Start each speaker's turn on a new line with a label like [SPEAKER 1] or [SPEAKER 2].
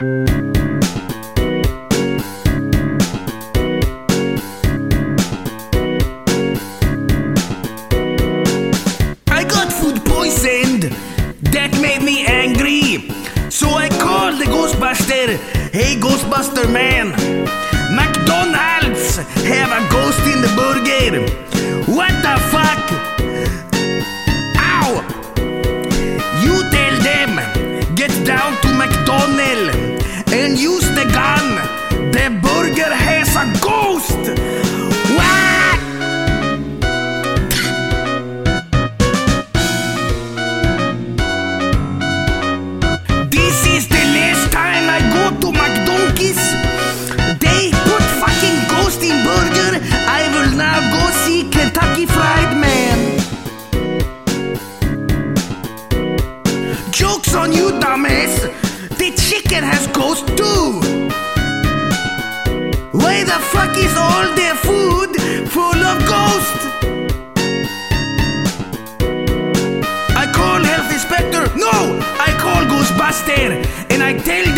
[SPEAKER 1] I got food poisoned. That made me angry. So I called the Ghostbuster. Hey, Ghostbuster man, McDonald's have a ghost in the burger. What the fuck? Ow! You tell them, get down to McDonald's and use the gun. The burger has a ghost. What? This is the last time I go to McDonald's. They put fucking ghost in burger. I will now go see Kentucky Fried Man. Joke's on you, dumbass. The chicken has ghost too. Why the fuck is all their food full of ghosts? I call health inspector. No, I call Ghostbuster, and I tell